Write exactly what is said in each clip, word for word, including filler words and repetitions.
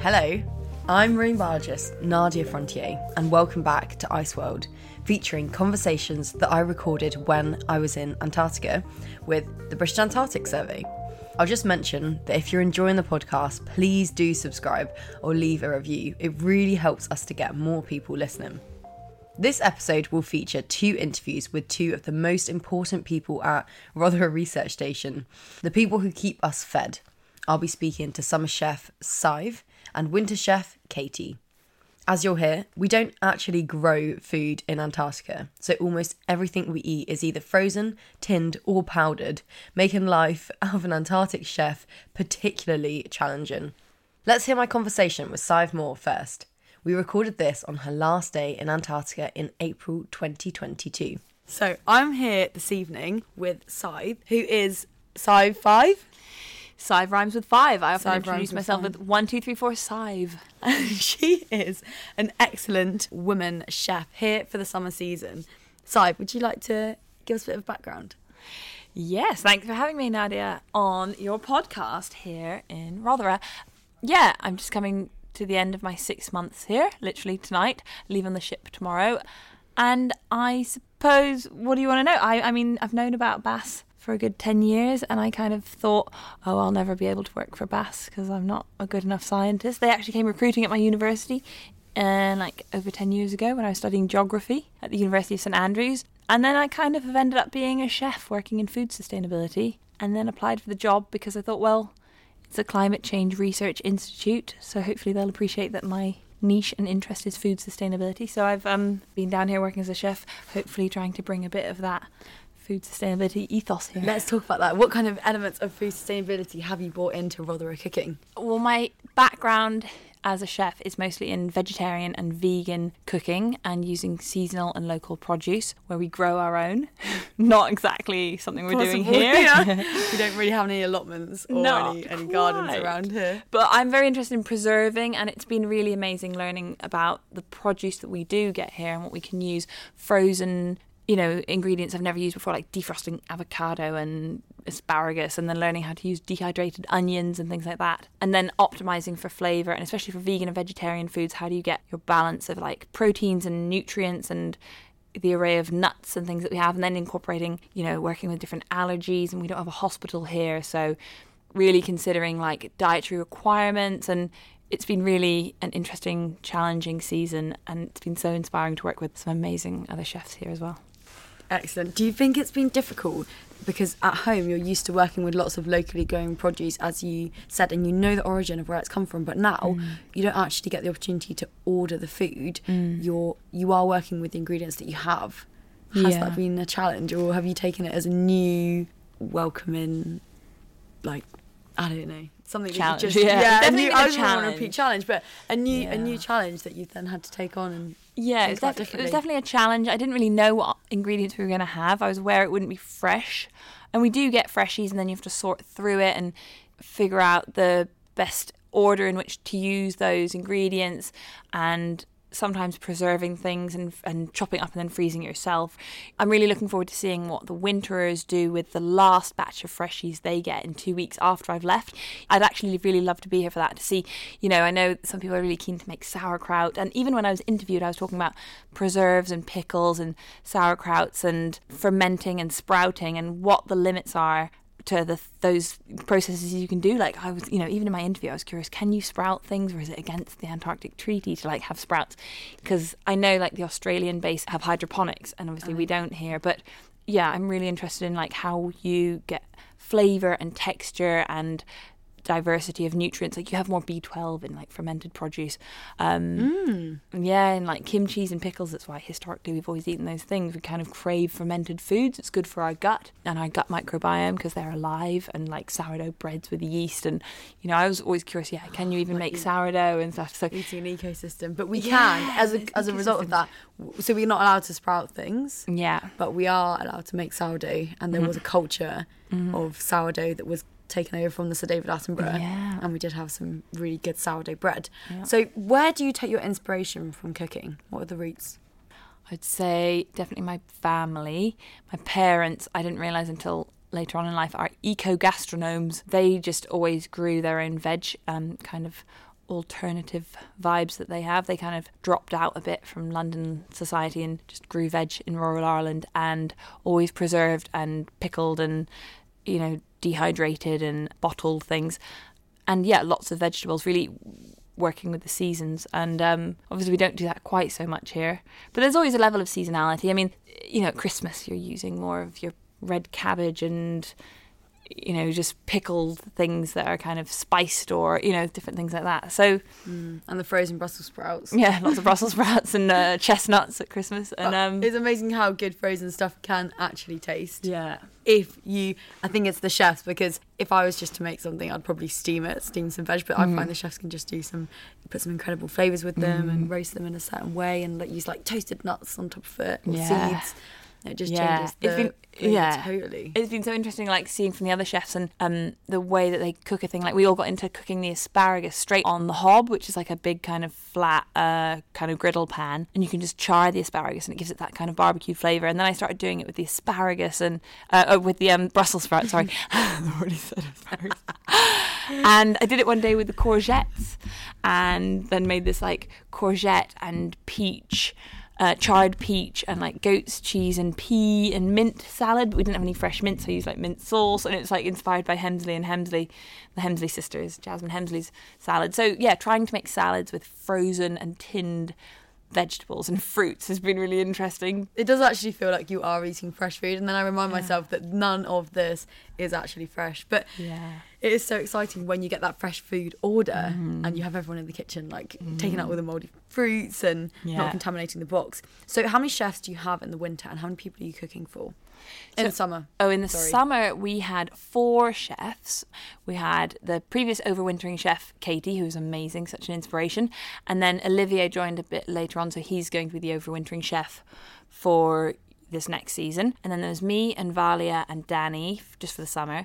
Hello, I'm marine biologist Nadia Frontier, and welcome back to Ice World, featuring conversations that I recorded when I was in Antarctica with the British Antarctic Survey. I'll just mention that if you're enjoying the podcast, please do subscribe or leave a review. It really helps us to get more people listening. This episode will feature two interviews with two of the most important people at Rothera Research Station, the people who keep us fed. I'll be speaking to summer chef Sive and winter chef Katie. As you'll hear, we don't actually grow food in Antarctica, so almost everything we eat is either frozen, tinned or powdered, making life of an Antarctic chef particularly challenging. Let's hear my conversation with Sive Moore first. We recorded this on her last day in Antarctica in April twenty twenty-two. So I'm here this evening with Sive, who is Sive five. Sive rhymes with five. I often Sive introduce rhymes with myself five. with one, two, three, four, Sive. And she is an excellent woman chef here for the summer season. Sive, would you like to give us a bit of background? Yes, thanks for having me, Nadia, on your podcast here in Rothera. Yeah, I'm just coming to the end of my six months here, literally tonight, leaving the ship tomorrow. And I suppose, what do you want to know? I, I mean, I've known about Bass for a good ten years, and I kind of thought, oh, I'll never be able to work for Bass because I'm not a good enough scientist. They actually came recruiting at my university uh, like over ten years ago when I was studying geography at the University of St Andrews. And then I kind of have ended up being a chef working in food sustainability, and then applied for the job because I thought, well, it's a climate change research institute, so hopefully they'll appreciate that my niche and interest is food sustainability. So I've um, been down here working as a chef, hopefully trying to bring a bit of that food sustainability ethos here. Let's talk about that. What kind of elements of food sustainability have you brought into Rothera cooking? Well, my background as a chef is mostly in vegetarian and vegan cooking and using seasonal and local produce where we grow our own. Not exactly something we're Possible, doing here. Yeah. We don't really have any allotments or Not any, any gardens quite. around here. But I'm very interested in preserving, and it's been really amazing learning about the produce that we do get here and what we can use. Frozen, you know, ingredients I've never used before, like defrosting avocado and asparagus, and then learning how to use dehydrated onions and things like that. And then optimizing for flavour, and especially for vegan and vegetarian foods, how do you get your balance of like proteins and nutrients and the array of nuts and things that we have, and then incorporating, you know, working with different allergies, and we don't have a hospital here, so really considering like dietary requirements. And it's been really an interesting, challenging season, and it's been so inspiring to work with some amazing other chefs here as well. Excellent. Do you think it's been difficult? Because at home you're used to working with lots of locally grown produce, as you said, and you know the origin of where it's come from. But now mm. you don't actually get the opportunity to order the food. Mm. You're you are working with the ingredients that you have. Has yeah. that been a challenge, or have you taken it as a new, welcoming, like, I don't know, something challenge? That you just, yeah, yeah, definitely a new, been a I was challenge. want to repeat challenge, but a new Yeah. a new challenge that you've then had to take on and. Yeah, it was, def- it was definitely a challenge. I didn't really know what ingredients we were going to have. I was aware it wouldn't be fresh. And we do get freshies, and then you have to sort through it and figure out the best order in which to use those ingredients, and sometimes preserving things and and chopping up and then freezing it yourself. I'm really looking forward to seeing what the winterers do with the last batch of freshies they get in two weeks after I've left. I'd actually really love to be here for that, to see, you know, I know some people are really keen to make sauerkraut, and even when I was interviewed I was talking about preserves and pickles and sauerkrauts and fermenting and sprouting and what the limits are to the those processes you can do. Like I was, you know, even in my interview I was curious, can you sprout things, or is it against the Antarctic Treaty to like have sprouts? Because I know like the Australian base have hydroponics, and obviously we don't here. But yeah, I'm really interested in like how you get flavour and texture and diversity of nutrients. Like you have more B twelve in like fermented produce. Um, mm. Yeah, and like kimchis and pickles. That's why historically we've always eaten those things. We kind of crave fermented foods. It's good for our gut and our gut microbiome because they're alive, and like sourdough breads with yeast. And you know, I was always curious. Yeah, can you even like make you, sourdough and stuff? So eating an ecosystem, but we yeah, can as a as a result of that. So we're not allowed to sprout things. Yeah, but we are allowed to make sourdough, and there mm-hmm. was a culture mm-hmm. of sourdough that was taken over from the Sir David Attenborough, yeah. and we did have some really good sourdough bread. Yeah. So where do you take your inspiration from cooking? What are the roots? I'd say definitely my family. My parents, I didn't realise until later on in life, are eco-gastronomes. They just always grew their own veg, um, kind of alternative vibes that they have. They kind of dropped out a bit from London society and just grew veg in rural Ireland, and always preserved and pickled and, you know, dehydrated and bottled things. And yeah, lots of vegetables, really working with the seasons. And um, obviously we don't do that quite so much here. But there's always a level of seasonality. I mean, you know, at Christmas you're using more of your red cabbage and, you know, just pickled things that are kind of spiced, or, you know, different things like that. So mm, and the frozen Brussels sprouts. Yeah, lots of Brussels sprouts and uh, chestnuts at Christmas. And um, it's amazing how good frozen stuff can actually taste. Yeah. If you, I think it's the chefs, because if I was just to make something, I'd probably steam it, steam some veg. But mm. I find the chefs can just do some, put some incredible flavours with them mm. and roast them in a certain way, and like, use like toasted nuts on top of it, or yeah. seeds. It just yeah. changes the it's been, flavour yeah. totally. It's been so interesting, like, seeing from the other chefs and um, the way that they cook a thing. Like, we all got into cooking the asparagus straight on the hob, which is like a big kind of flat uh, kind of griddle pan, and you can just char the asparagus and it gives it that kind of barbecue flavour. And then I started doing it with the asparagus and uh, oh, with the um, Brussels sprouts, sorry. I already said asparagus. And I did it one day with the courgettes, and then made this like courgette and peach Uh, charred peach and like goat's cheese and pea and mint salad, but we didn't have any fresh mint, so I used like mint sauce, and it's like inspired by Hemsley and Hemsley, the Hemsley sisters, Jasmine Hemsley's salad. So yeah, trying to make salads with frozen and tinned vegetables and fruits has been really interesting. It does actually feel like you are eating fresh food, and then I remind yeah. myself that none of this is actually fresh. But yeah, it is so exciting when you get that fresh food order mm. and you have everyone in the kitchen like mm. taking out all the mouldy fruits and yeah. not contaminating the box. So how many chefs do you have in the winter, and how many people are you cooking for? In so, the summer. Oh, in the Sorry. summer we had four chefs. We had the previous overwintering chef, Katie, who was amazing, such an inspiration. And then Olivier joined a bit later on, so he's going to be the overwintering chef for this next season. And then there was me and Valia and Danny, just for the summer.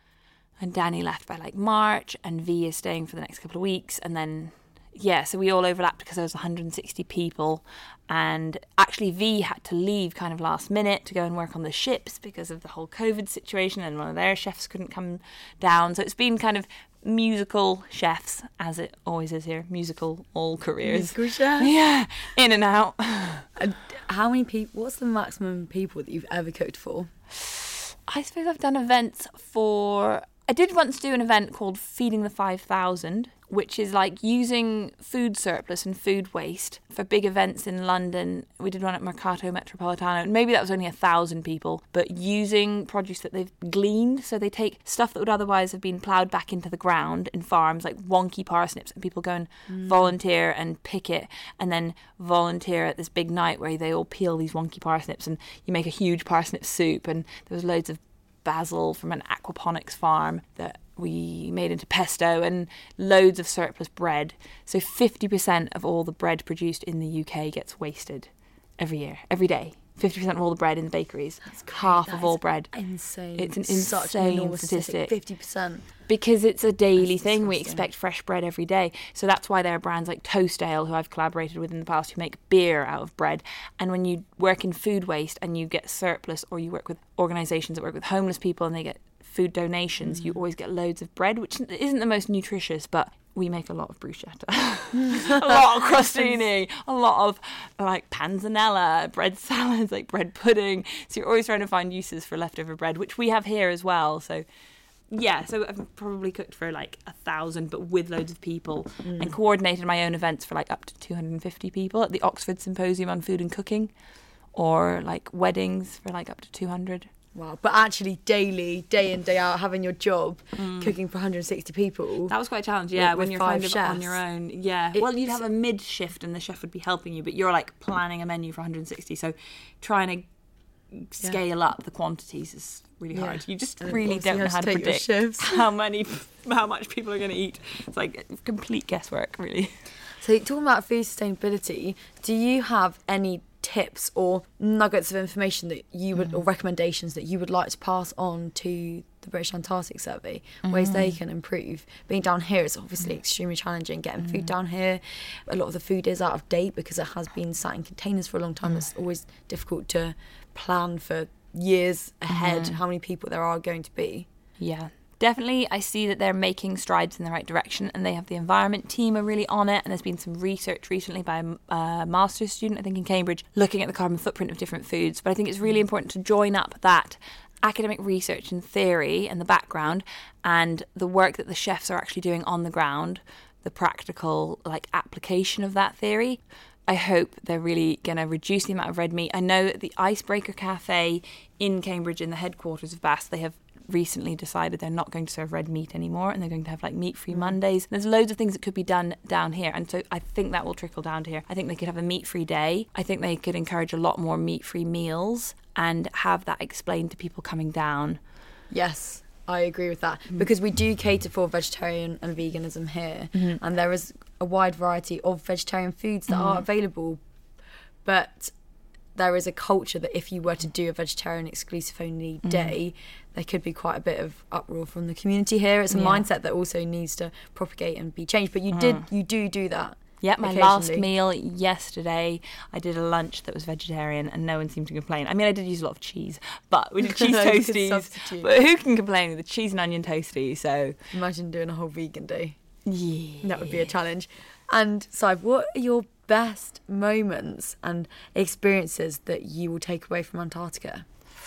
And Danny left by like March, and V is staying for the next couple of weeks. And then, yeah, so we all overlapped because there was one hundred sixty people. And actually V had to leave kind of last minute to go and work on the ships because of the whole COVID situation, and one of their chefs couldn't come down. So it's been kind of musical chefs, as it always is here, musical all careers. Musical chefs. Yeah, in and out. And how many people, what's the maximum people that you've ever cooked for? I suppose I've done events for... I did once do an event called Feeding the five thousand, which is like using food surplus and food waste for big events in London. We did one at Mercato Metropolitano, and maybe that was only a thousand people, but using produce that they've gleaned. So they take stuff that would otherwise have been ploughed back into the ground in farms, like wonky parsnips, and people go and mm. volunteer and pick it, and then volunteer at this big night where they all peel these wonky parsnips, and you make a huge parsnip soup. And there was loads of basil from an aquaponics farm that we made into pesto, and loads of surplus bread. So fifty percent of all the bread produced in the U K gets wasted every year, every day. fifty percent of all the bread in the bakeries. That's half that of all bread. Insane. It's an Such an insane statistic. fifty percent. Because it's a daily That's thing. We disgusting. expect fresh bread every day. So that's why there are brands like Toast Ale, who I've collaborated with in the past, who make beer out of bread. And when you work in food waste and you get surplus, or you work with organisations that work with homeless people and they get food donations, mm. you always get loads of bread, which isn't the most nutritious, but we make a lot of bruschetta, a lot of crostini, a lot of like panzanella, bread salads, like bread pudding. So you're always trying to find uses for leftover bread, which we have here as well. So yeah, so I've probably cooked for like a thousand, but with loads of people, mm. and coordinated my own events for like up to two hundred fifty people at the Oxford Symposium on Food and Cooking, or like weddings for like up to two hundred. Wow, but actually daily, day in, day out, having your job, mm. cooking for one hundred sixty people. That was quite a challenge, yeah, with, when with you're five kind of chefs. on your own. Yeah, It's, well, you'd have a mid-shift and the chef would be helping you, but you're like planning a menu for one hundred sixty, so trying to scale yeah. up the quantities is really yeah. hard. You just and really don't know how to predict how many, how much people are going to eat. It's like complete guesswork, really. So talking about food sustainability, do you have any tips or nuggets of information that you would, mm. or recommendations that you would like to pass on to the British Antarctic Survey, mm. ways they can improve? Being down here is obviously mm. extremely challenging, getting mm. food down here. A lot of the food is out of date because it has been sat in containers for a long time. Mm. It's always difficult to plan for years ahead mm. how many people there are going to be. Yeah, definitely I see that they're making strides in the right direction, and they have the environment team are really on it, and there's been some research recently by a master's student, I think in Cambridge, looking at the carbon footprint of different foods. But I think it's really important to join up that academic research and theory and the background and the work that the chefs are actually doing on the ground, the practical like application of that theory. I hope they're really going to reduce the amount of red meat. I know that the Icebreaker Cafe in Cambridge, in the headquarters of B A S, they have recently decided they're not going to serve red meat anymore, and they're going to have like meat-free Mondays. There's loads of things that could be done down here, and so I think that will trickle down to here. I think they could have a meat-free day. I think they could encourage a lot more meat-free meals and have that explained to people coming down. Yes, I agree with that, mm-hmm. because we do cater for vegetarian and veganism here, mm-hmm. and there is a wide variety of vegetarian foods that mm-hmm. are available, but there is a culture that if you were to do a vegetarian exclusive only mm-hmm. day, there could be quite a bit of uproar from the community here. It's a yeah. mindset that also needs to propagate and be changed, but you mm. did you do do that. Yeah, my last meal yesterday, I did a lunch that was vegetarian and no one seemed to complain. I mean, I did use a lot of cheese, but we did cheese toasties. But who can complain with a cheese and onion toastie? So imagine doing a whole vegan day. Yeah. That would be a challenge. And Saib, what are your best moments and experiences that you will take away from Antarctica?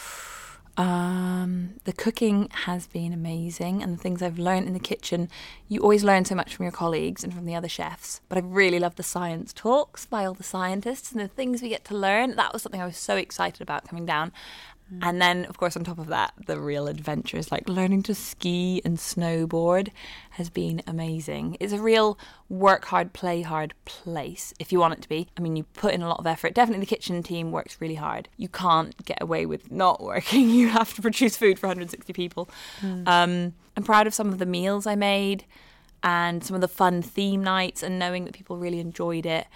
Um, the cooking has been amazing, and the things I've learned in the kitchen, you always learn so much from your colleagues and from the other chefs, but I really love the science talks by all the scientists and the things we get to learn. That was something I was so excited about coming down. Mm. And then, of course, on top of that, the real adventures, like learning to ski and snowboard, has been amazing. It's a real work hard, play hard place, if you want it to be. I mean, you put in a lot of effort. Definitely the kitchen team works really hard. You can't get away with not working. You have to produce food for one hundred sixty people. Mm. Um, I'm proud of some of the meals I made and some of the fun theme nights, and knowing that people really enjoyed it.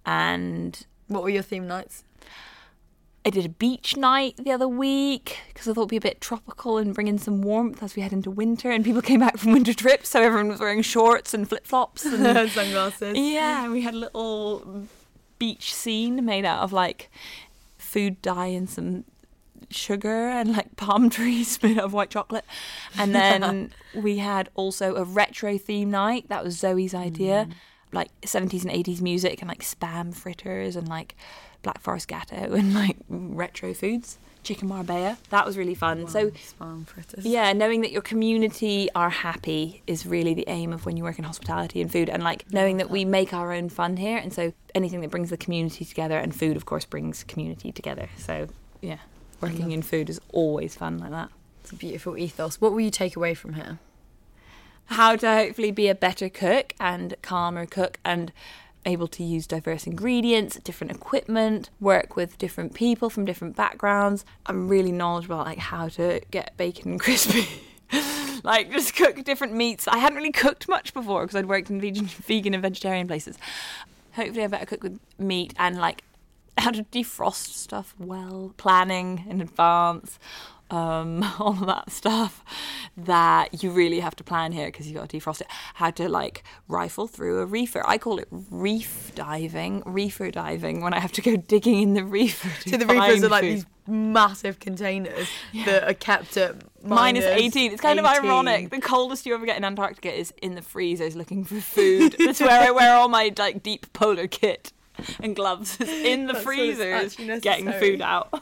And what were your theme nights? I did a beach night the other week because I thought it'd be a bit tropical and bring in some warmth as we head into winter, and people came back from winter trips, so everyone was wearing shorts and flip-flops and sunglasses. Yeah, we had a little beach scene made out of like food dye and some sugar and like palm trees made out of white chocolate. And then we had also a retro theme night. That was Zoe's idea. Mm. Like seventies and eighties music and like Spam fritters and like Black Forest Gatto and like retro foods, chicken marbella. That was really fun. Wow, so Spam fritters. Yeah, knowing that your community are happy is really the aim of when you work in hospitality and food, and like knowing that we make our own fun here, and so anything that brings the community together, and food of course brings community together. So yeah, working in food is always fun like that. It's a beautiful ethos. What will you take away from here? How to hopefully be a better cook and calmer cook, and able to use diverse ingredients, different equipment, work with different people from different backgrounds. I'm really knowledgeable about like how to get bacon crispy. Like just cook different meats. I hadn't really cooked much before because I'd worked in vegan, vegan and vegetarian places. Hopefully I better cook with meat, and like how to defrost stuff well, planning in advance. Um, all of that stuff that you really have to plan here because you got to defrost it. How to like rifle through a reefer. I call it reef diving, reefer diving, when I have to go digging in the reefer. To so the reefers are like these massive containers yeah. that are kept at minus eighteen. It's kind eighteen. Of ironic. The coldest you ever get in Antarctica is in the freezers looking for food. That's where I wear all my like deep polar kit and gloves. It's in the That's freezers getting food out.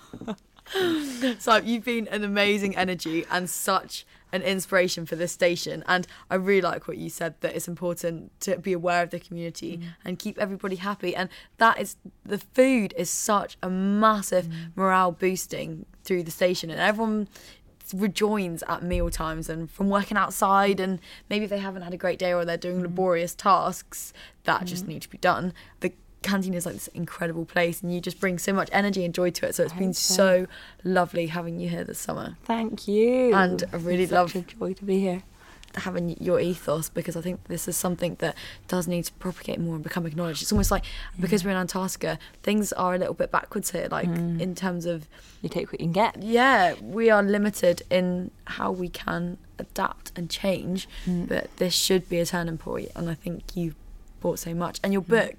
So you've been an amazing energy and such an inspiration for this station, and I really like what you said, that it's important to be aware of the community mm. and keep everybody happy, and that is, the food is such a massive mm. morale boosting through the station, and everyone rejoins at meal times and from working outside, and maybe if they haven't had a great day or they're doing mm. laborious tasks that mm. just need to be done, the canteen is like this incredible place, and you just bring so much energy and joy to it, so it's been so lovely having you here this summer. Thank you. And I really it's love such a joy to be here, having your ethos, because I think this is something that does need to propagate more and become acknowledged. It's almost like yeah. because we're in Antarctica, things are a little bit backwards here, like mm. in terms of you take what you can get. Yeah, we are limited in how we can adapt and change, mm. but this should be a turning point, and I think you brought so much, and your book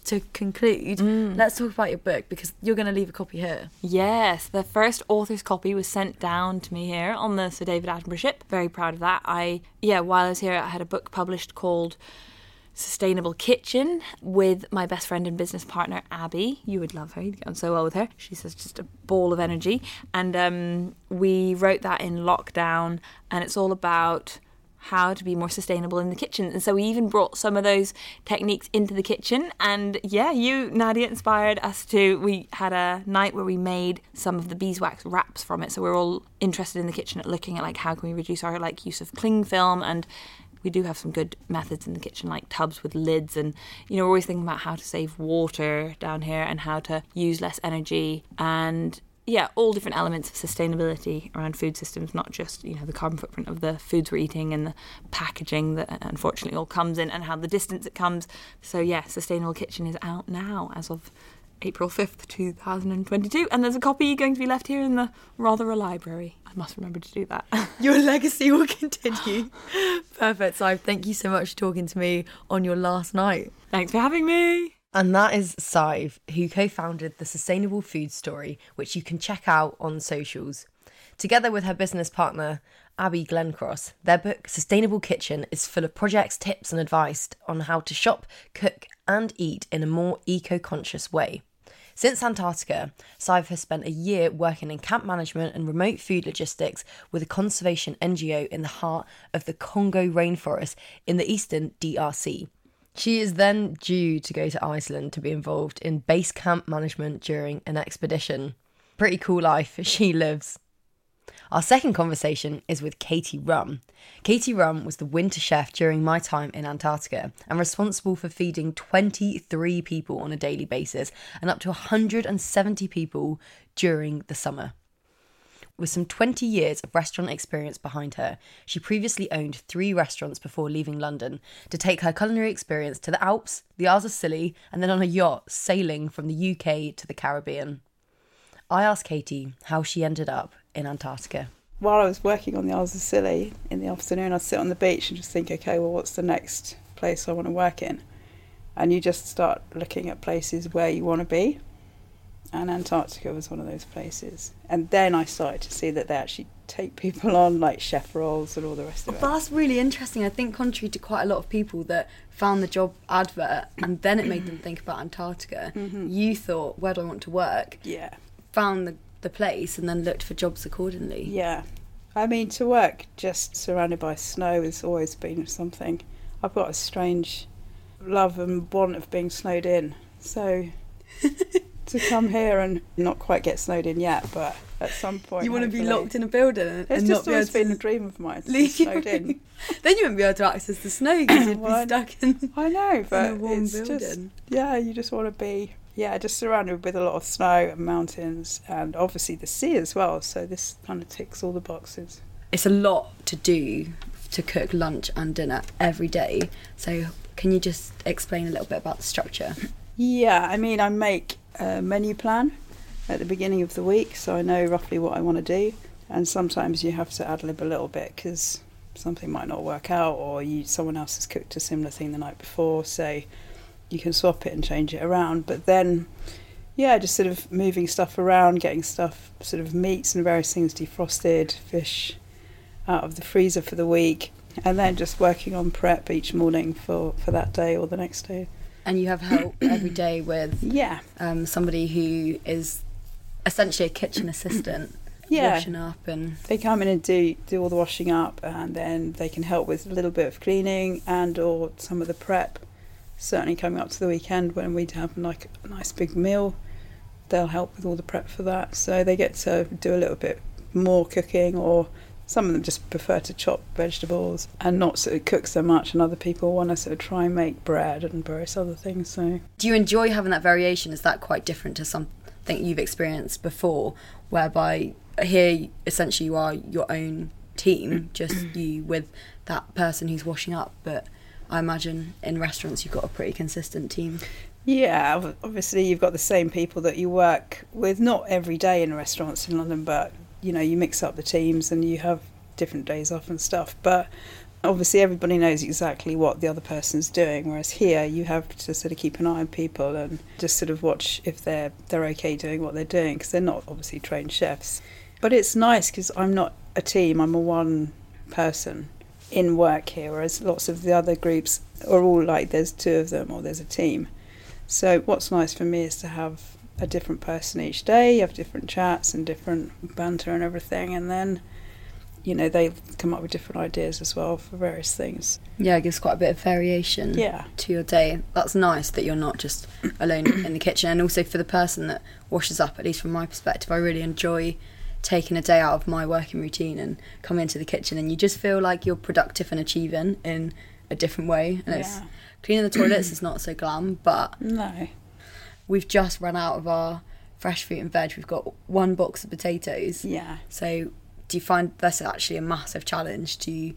to conclude, mm. let's talk about your book, because you're going to leave a copy here. Yes, the first author's copy was sent down to me here on the Sir David Attenborough ship. Very proud of that. I, yeah, while I was here, I had a book published called Sustainable Kitchen with my best friend and business partner, Abby. You would love her. You'd get on so well with her. She's just a ball of energy. And um, we wrote that in lockdown, and it's all about how to be more sustainable in the kitchen. And so we even brought some of those techniques into the kitchen. And yeah, you, Nadia, inspired us to, we had a night where we made some of the beeswax wraps from it. So we're all interested in the kitchen at looking at like how can we reduce our like use of cling film, and we do have some good methods in the kitchen, like tubs with lids, and you know, we're always thinking about how to save water down here and how to use less energy, and yeah, all different elements of sustainability around food systems, not just, you know, the carbon footprint of the foods we're eating and the packaging that unfortunately all comes in and how the distance it comes. So yeah, Sustainable Kitchen is out now as of April fifth, two thousand twenty-two, and there's a copy going to be left here in the Rotherham Library. I must remember to do that. Your legacy will continue. Perfect. So thank you so much for talking to me on your last night. Thanks for having me. And that is Sive, who co-founded The Sustainable Food Story, which you can check out on socials. Together with her business partner, Abby Glencross, their book Sustainable Kitchen is full of projects, tips and advice on how to shop, cook and eat in a more eco-conscious way. Since Antarctica, Sive has spent a year working in camp management and remote food logistics with a conservation N G O in the heart of the Congo rainforest in the eastern D R C. She is then due to go to Iceland to be involved in base camp management during an expedition. Pretty cool life she lives. Our second conversation is with Katie Rum. Katie Rum was the winter chef during my time in Antarctica and responsible for feeding twenty-three people on a daily basis and up to one hundred seventy people during the summer. With some twenty years of restaurant experience behind her, she previously owned three restaurants before leaving London to take her culinary experience to the Alps, the Isles of Scilly, and then on a yacht sailing from the U K to the Caribbean. I asked Katie how she ended up in Antarctica. While I was working on the Isles of Scilly in the afternoon, I'd sit on the beach and just think, okay, well, what's the next place I want to work in? And you just start looking at places where you want to be. And Antarctica was one of those places. And then I started to see that they actually take people on, like chef roles and all the rest of it. But that's really interesting. I think contrary to quite a lot of people that found the job advert and then it made them think about Antarctica, mm-hmm. you thought, where do I want to work? Yeah. Found the, the place and then looked for jobs accordingly. Yeah. I mean, to work just surrounded by snow has always been something. I've got a strange love and want of being snowed in. So to come here and not quite get snowed in yet, but at some point... You want to be locked in a building and, it's and just not be always able to been a dream of mine to be snowed in. Then you wouldn't be able to access the snow because you'd well, be stuck in, I know, but in a warm it's building. Just, yeah, you just want to be... Yeah, just surrounded with a lot of snow and mountains and obviously the sea as well. So this kind of ticks all the boxes. It's a lot to do to cook lunch and dinner every day. So can you just explain a little bit about the structure? Yeah, I mean, I make a menu plan at the beginning of the week, so I know roughly what I want to do. And sometimes you have to ad-lib a little bit because something might not work out, or you someone else has cooked a similar thing the night before, so you can swap it and change it around. But then, yeah, just sort of moving stuff around, getting stuff, sort of meats and various things defrosted, fish out of the freezer for the week, and then just working on prep each morning for, for that day or the next day. And you have help every day with yeah um, somebody who is essentially a kitchen assistant, yeah. washing up, and they come in and do do all the washing up, and then they can help with a little bit of cleaning and or some of the prep. Certainly coming up to the weekend when we'd have like a nice big meal, they'll help with all the prep for that. So they get to do a little bit more cooking, or some of them just prefer to chop vegetables and not sort of cook so much, and other people want to sort of try and make bread and various other things. So do you enjoy having that variation? Is that quite different to something you've experienced before, whereby here essentially you are your own team, just you with that person who's washing up, but I imagine in restaurants you've got a pretty consistent team. Yeah, obviously you've got the same people that you work with, not every day in restaurants in London, but you know, you mix up the teams and you have different days off and stuff. But obviously everybody knows exactly what the other person's doing, whereas here you have to sort of keep an eye on people and just sort of watch if they're they're okay doing what they're doing, because they're not obviously trained chefs. But it's nice because I'm not a team, I'm a one person in work here, whereas lots of the other groups are all like there's two of them or there's a team. So what's nice for me is to have a different person each day, you have different chats and different banter and everything, and then, you know, they come up with different ideas as well for various things. Yeah, it gives quite a bit of variation yeah. to your day. That's nice that you're not just alone in the kitchen. And also for the person that washes up, at least from my perspective, I really enjoy taking a day out of my working routine and coming into the kitchen, and you just feel like you're productive and achieving in a different way. And yeah. it's cleaning the toilets is not so glam, but no. We've just run out of our fresh fruit and veg. We've got one box of potatoes. Yeah. So do you find that's actually a massive challenge to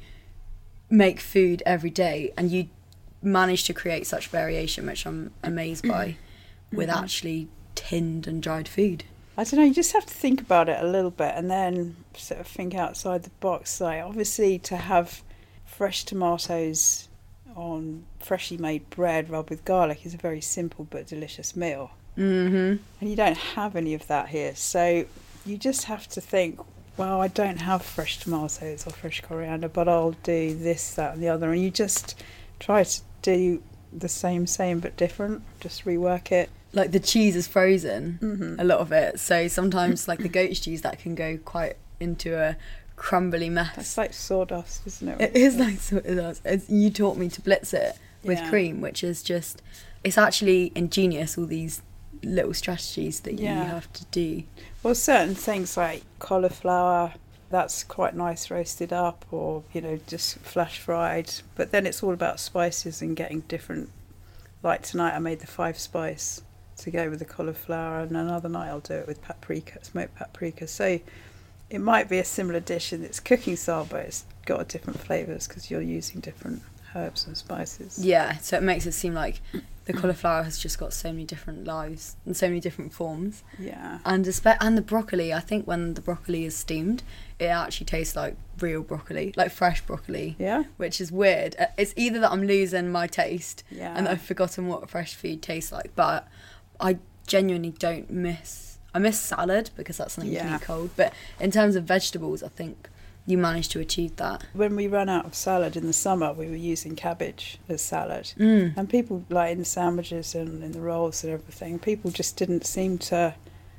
make food every day, and you manage to create such variation, which I'm amazed by, with mm-hmm. actually tinned and dried food? I don't know, you just have to think about it a little bit and then sort of think outside the box. Like, obviously to have fresh tomatoes on freshly made bread rubbed with garlic is a very simple but delicious meal. Mm-hmm. And you don't have any of that here. So you just have to think, well, I don't have fresh tomatoes or fresh coriander, but I'll do this, that and the other. And you just try to do the same, same but different, just rework it. Like the cheese is frozen, mm-hmm. a lot of it. So sometimes like the goat's cheese, that can go quite into a crumbly mess. It's like sawdust, isn't it? It is like sawdust. It's, you taught me to blitz it with yeah. cream, which is just, it's actually ingenious, all these little strategies that yeah. you have to do. Well, certain things like cauliflower, that's quite nice roasted up, or, you know, just flash fried. But then it's all about spices and getting different. Like tonight I made the five spice to go with the cauliflower, and another night I'll do it with paprika, smoked paprika. So it might be a similar dish in its cooking style, but it's got different flavours because you're using different herbs and spices. Yeah, so it makes it seem like the cauliflower has just got so many different lives and so many different forms. Yeah. And espe- and the broccoli, I think when the broccoli is steamed, it actually tastes like real broccoli, like fresh broccoli. Yeah. Which is weird. It's either that I'm losing my taste Yeah. and I've forgotten what fresh food tastes like, but I genuinely don't miss... I miss salad because that's something you can Yeah. eat cold. But in terms of vegetables, I think you managed to achieve that. When we ran out of salad in the summer, we were using cabbage as salad. Mm. And people, like in the sandwiches and in the rolls and everything, people just didn't seem to...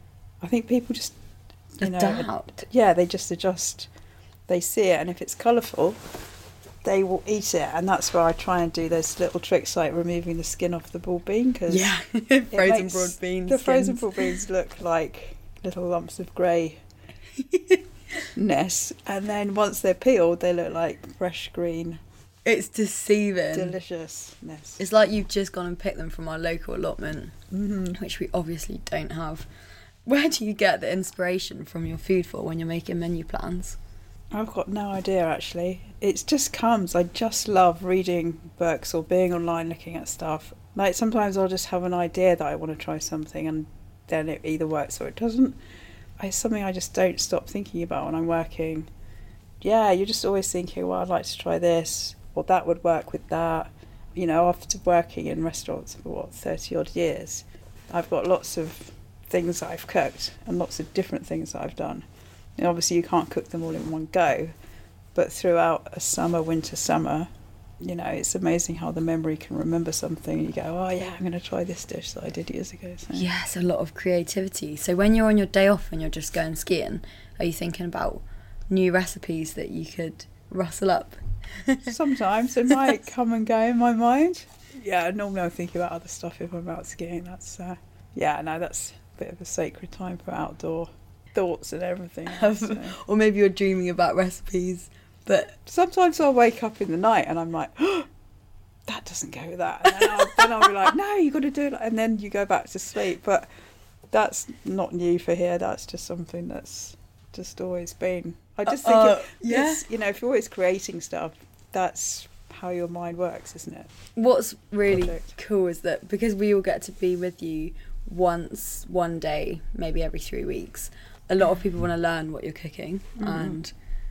I think people just, you know... Adapt. Yeah, they just adjust. They see it, and if it's colourful, they will eat it. And that's where I try and do those little tricks like removing the skin off the broad bean. Cause Yeah, frozen broad beans. The frozen broad beans look like little lumps of grey ness, and then once they're peeled they look like fresh green. It's deceiving. Deliciousness. It's like you've just gone and picked them from our local allotment, Mm-hmm. which we obviously don't have. Where do you get the inspiration from your food for when you're making menu plans? I've got no idea actually. It just comes. I just love reading books or being online looking at stuff. Like sometimes I'll just have an idea that I want to try something, and then it either works or it doesn't. It's something I just don't stop thinking about when I'm working. Yeah, you're just always thinking, well, I'd like to try this, or that would work with that. You know, after working in restaurants for, what, thirty odd years, I've got lots of things that I've cooked and lots of different things that I've done. And obviously you can't cook them all in one go, but throughout a summer, winter, summer, you know, it's amazing how the memory can remember something. You go, oh yeah, I'm going to try this dish that I did years ago. So. Yes, a lot of creativity. So when you're on your day off and you're just going skiing, are you thinking about new recipes that you could rustle up? Sometimes it might come and go in my mind. Yeah, normally I'm thinking about other stuff if I'm out skiing. That's uh, yeah, no, that's a bit of a sacred time for outdoor thoughts and everything else, so. Or maybe you're dreaming about recipes, but sometimes I'll wake up in the night and I'm like, oh, that doesn't go with that, and then I'll, then I'll be like, no, you got to do it, and then you go back to sleep. But that's not new for here. That's just something that's just always been. I just think uh, it, yeah it's, you know, if you're always creating stuff, that's how your mind works, isn't it? What's really Project. cool is that because we all get to be with you once one day, maybe every three weeks, a lot of people want to learn what you're cooking, mm-hmm. and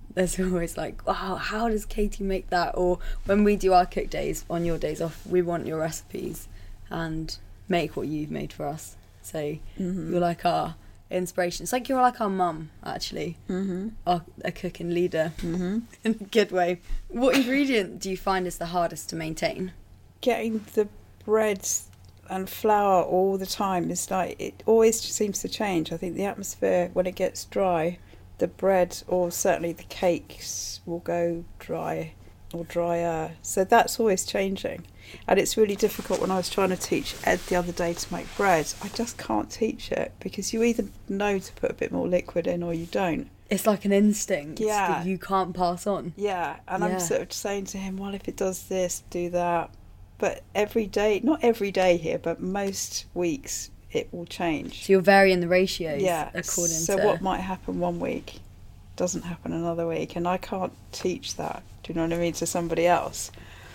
there's always like, wow, how does Katie make that? Or when we do our cook days on your days off, we want your recipes and make what you've made for us. So mm-hmm. you're like our inspiration. It's like you're like our mum, actually, mm-hmm. our, a cook and leader mm-hmm. in a good way. What ingredient do you find is the hardest to maintain? Getting the bread and flour all the time is like, it always seems to change. I think the atmosphere, when it gets dry, the bread or certainly the cakes will go dry or drier. So that's always changing. And it's really difficult. When I was trying to teach Ed the other day to make bread, I just can't teach it because you either know to put a bit more liquid in or you don't. It's like an instinct yeah. that you can't pass on. Yeah, and yeah. I'm sort of saying to him, well, if it does this, do that. But every day, not every day here, but most weeks it will change. So you're varying the ratios yeah. according so to... So what might happen one week doesn't happen another week, and I can't teach that, do you know what I mean, to somebody else.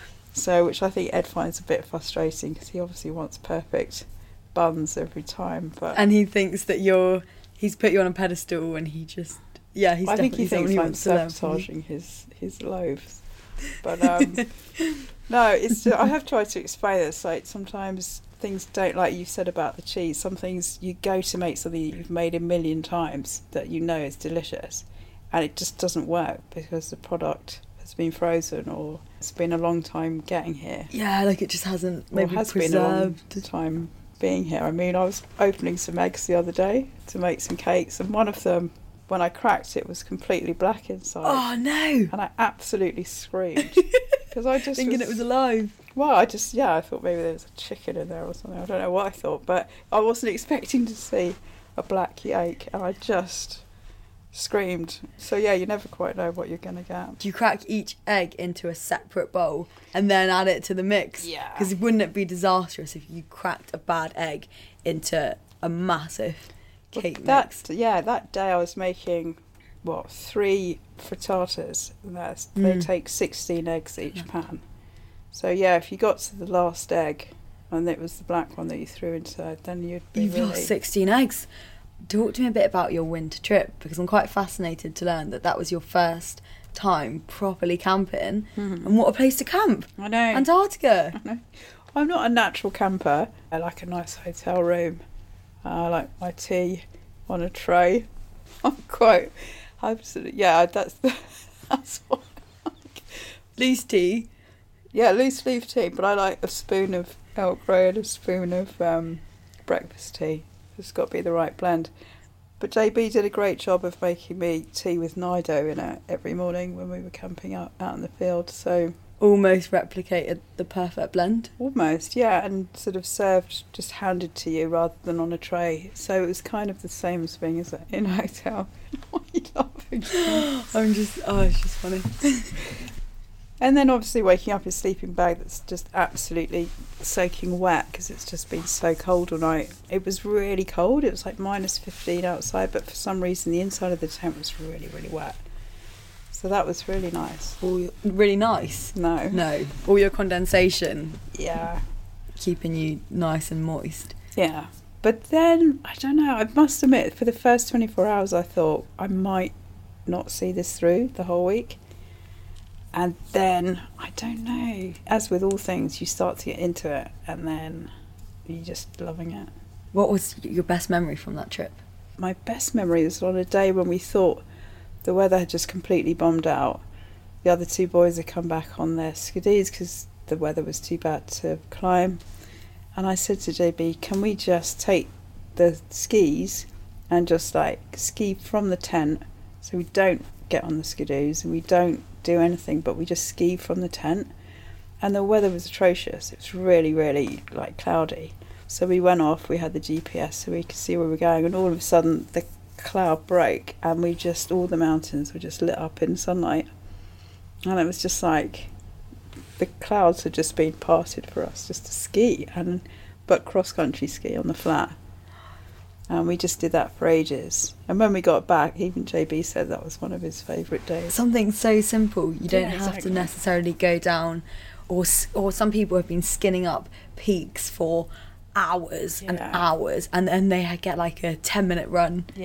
So, which I think Ed finds a bit frustrating because he obviously wants perfect buns every time. But and he thinks that you're, he's put you on a pedestal and he just, yeah, he's I think he thinks he I'm sabotaging his, his loaves. But um, no, it's just, I have tried to explain this. Like sometimes things don't, like you said about the cheese, some things you go to make something you've made a million times that you know is delicious and it just doesn't work because the product has been frozen or it's been a long time getting here. Yeah, like it just hasn't maybe or has preserved. been a long time being here. I mean, I was opening some eggs the other day to make some cakes, and one of them, when I cracked it, was completely black inside. Oh no! And I absolutely screamed because I just thinking was, it was alive. Well, I just yeah, I thought maybe there was a chicken in there or something. I don't know what I thought, but I wasn't expecting to see a black yolk, and I just screamed. So yeah, you never quite know what you're gonna get. Do you crack each egg into a separate bowl and then add it to the mix? Yeah. Because wouldn't it be disastrous if you cracked a bad egg into a massive cake well, that, mix? Yeah, that day I was making what three frittatas. And that's mm. they take sixteen eggs each yeah. pan. So yeah, if you got to the last egg and it was the black one that you threw inside, then you'd be You've really... lost sixteen eggs. Talk to me a bit about your winter trip, because I'm quite fascinated to learn that that was your first time properly camping. Mm-hmm. And what a place to camp. I know. Antarctica. I know. I'm not a natural camper. I like a nice hotel room. I like my tea on a tray. I'm quite... Absolutely, yeah, that's, the, that's what I like. Loose tea? Yeah, loose leaf tea, but I like a spoon of Earl Grey and a spoon of um, breakfast tea. It's got to be the right blend. But J B did a great job of making me tea with Nido in it every morning when we were camping out, out in the field. So almost replicated the perfect blend. Almost, yeah, and sort of served, just handed to you rather than on a tray. So it was kind of the same as being as a, in a hotel. What are you laughing at? I'm just, oh, it's just funny. And then obviously waking up in a sleeping bag that's just absolutely soaking wet because it's just been so cold all night. It was really cold. It was like minus fifteen outside, but for some reason the inside of the tent was really, really wet. So that was really nice. All your, really nice? No. No. All your condensation. Yeah. Keeping you nice and moist. Yeah. But then, I don't know, I must admit, for the first twenty-four hours I thought I might not see this through the whole week. And then, I don't know, as with all things, you start to get into it and then you're just loving it. What was your best memory from that trip? My best memory was on a day when we thought the weather had just completely bombed out. The other two boys had come back on their skiddies because the weather was too bad to climb. And I said to J B, can we just take the skis and just like ski from the tent so we don't get on the skidoos and we don't do anything but we just ski from the tent? And the weather was atrocious. It was really, really like cloudy. So we went off, we had the G P S so we could see where we were going, and all of a sudden the cloud broke and we just, all the mountains were just lit up in sunlight. And it was just like the clouds had just been parted for us just to ski, and but cross-country ski on the flat. And we just did that for ages. And when we got back, even J B said that was one of his favourite days. Something so simple. You don't yeah, have exactly. to necessarily go down, or or some people have been skinning up peaks for hours yeah. and hours, and then they get like a ten minute run. Yeah.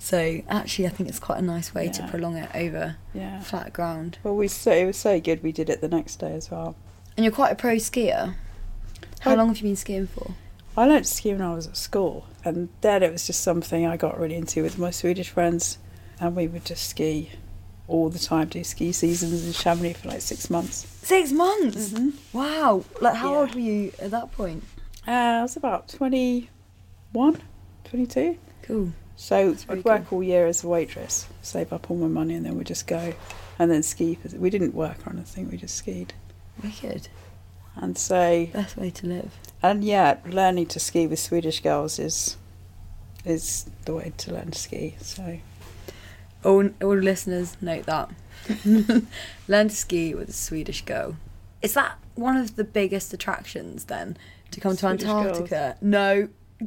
So actually, I think it's quite a nice way Yeah. to prolong it over Yeah. flat ground. Well, we so it was so good. We did it the next day as well. And you're quite a pro skier. How I- long have you been skiing for? I learned to ski when I was at school, and then it was just something I got really into with my Swedish friends, and we would just ski all the time, do ski seasons in Chamonix for like six months. Six months. Mhm. Wow. Like, how Yeah. old were you at that point? Uh, I was about twenty-one, twenty-two. Cool. So That's really I'd work cool. all year as a waitress, save up all my money, and then we'd just go and then ski. We didn't work or anything, we just skied. Wicked. And so, Best way to live. and yeah, learning to ski with Swedish girls is is the way to learn to ski. So All, all listeners, note that. Learn to ski with a Swedish girl. Is that one of the biggest attractions then, to come Swedish to Antarctica? No.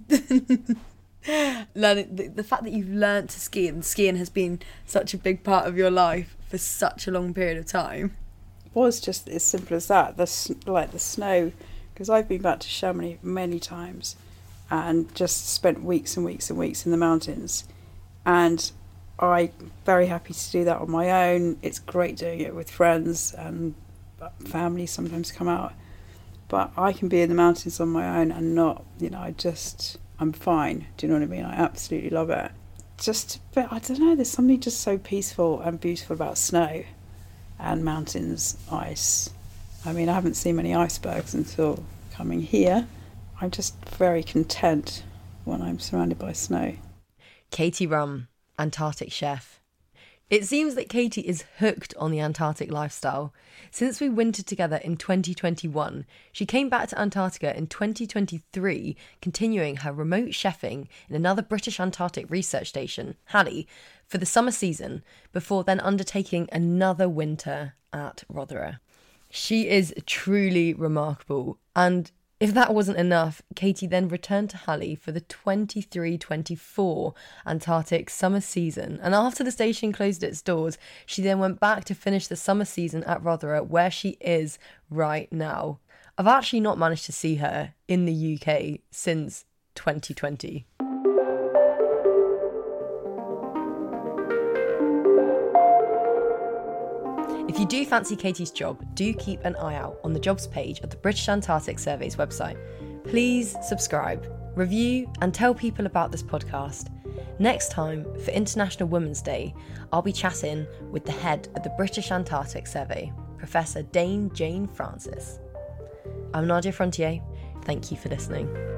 Learning the, the fact that you've learnt to ski, and skiing has been such a big part of your life for such a long period of time. was just as simple as that. The s- like the snow, because I've been back to Chamonix many times, and just spent weeks and weeks and weeks in the mountains, and I'm very happy to do that on my own. It's great doing it with friends, and family sometimes come out, but I can be in the mountains on my own and not, you know, I just I'm fine. Do you know what I mean? I absolutely love it. Just, but I don't know. There's something just so peaceful and beautiful about snow and mountains, ice. I mean, I haven't seen many icebergs until coming here. I'm just very content when I'm surrounded by snow. Katie Rum, Antarctic chef. It seems that Katie is hooked on the Antarctic lifestyle. Since we wintered together in twenty twenty-one, she came back to Antarctica in twenty twenty-three, continuing her remote chefing in another British Antarctic research station, Halley, for the summer season, before then undertaking another winter at Rothera. She is truly remarkable, and if that wasn't enough, Katie then returned to Halley for the twenty-three twenty-four Antarctic summer season, and after the station closed its doors, she then went back to finish the summer season at Rothera, where she is right now. I've actually not managed to see her in the U K since twenty twenty. If you do fancy Katie's job, do keep an eye out on the jobs page of the British Antarctic Survey's website. Please subscribe, review, and tell people about this podcast. Next time, for International Women's Day, I'll be chatting with the head of the British Antarctic Survey, Professor Dame Jane Francis. I'm Nadia Frontier. Thank you for listening.